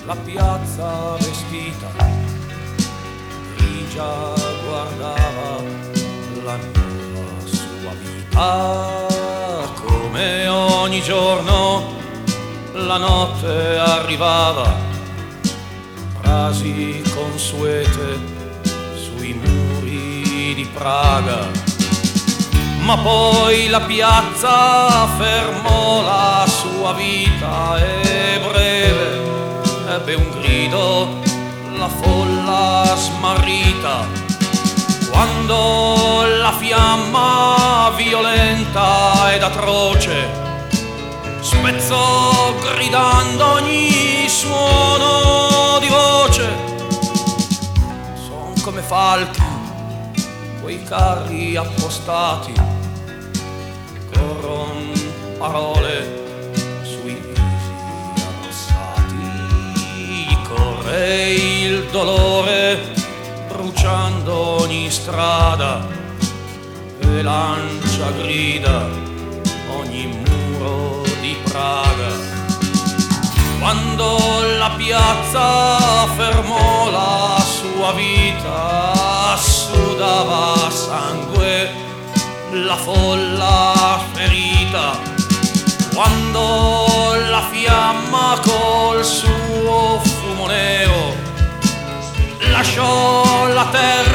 la piazza vestita grigia guardava la nuova sua vita. Come ogni giorno la notte arrivava, frasi consuete sui muri di Praga. Ma poi la piazza fermò la sua vita e breve ebbe un grido la folla smarrita, quando la fiamma violenta ed atroce spezzò gridando ogni suono di voce. Son come falchi quei carri appostati, corron parole sui visi arrossati, corre il dolore bruciando ogni strada e lancia grida ogni muro di Praga. Quando la piazza fermò la sua vita, sudava sangue la folla ferita, quando la fiamma col suo fumo nero lasciò la terra